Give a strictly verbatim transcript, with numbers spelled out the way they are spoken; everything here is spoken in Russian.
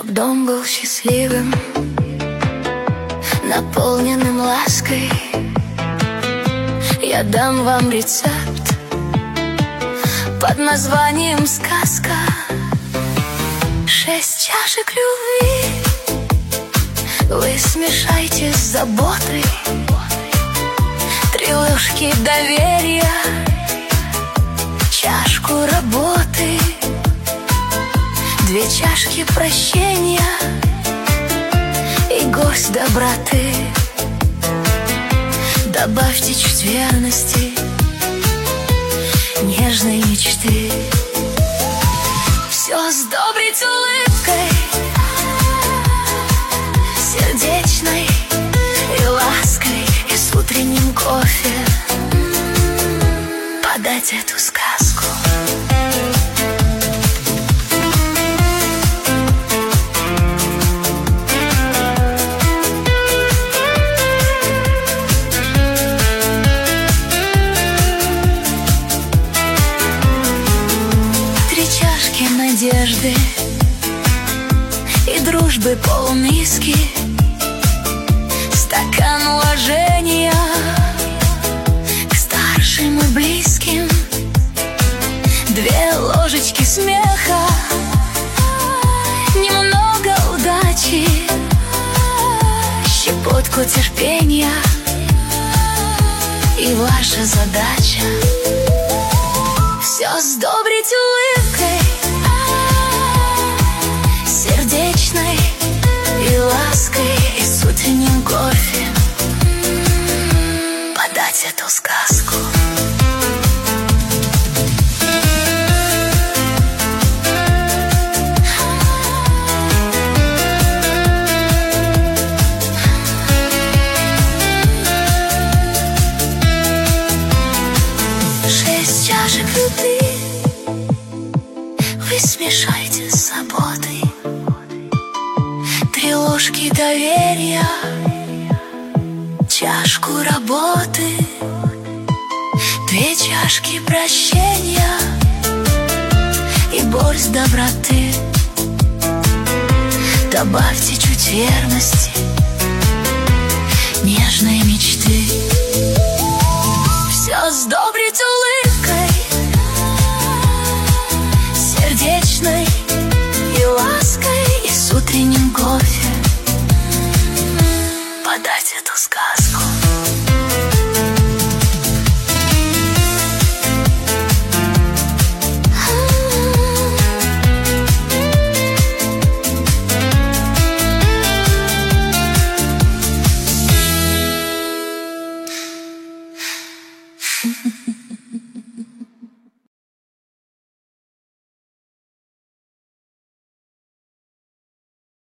дом был счастливым, наполненным лаской. Я дам вам рецепт под названием «Сказка». Шесть чашек любви вы смешайте с заботой, три ложки доверия, чашку работы, две чашки прощения и горсть доброты. Добавьте чуть верности, нежной мечты. Все сдобрить улыбкой сердечной и лаской, и с утренним кофе подать эту сказку. Надежды и дружбы полмиски, стакан уважения к старшим и близким, две ложечки смеха, немного удачи, щепотку терпения. И ваша задача все сдобрить улыбкой сердечной и лаской, и с утренним кофе подать эту сказку. Шесть чашек любви вы смешайте с заботой, три ложки доверия, чашку работы, две чашки прощения и борщ доброты. Добавьте чуть верности, нежной мечты. Все сдобрить улыбкой сердечной и лаской, и с утренним кофе подать эту сказку. Mm-hmm.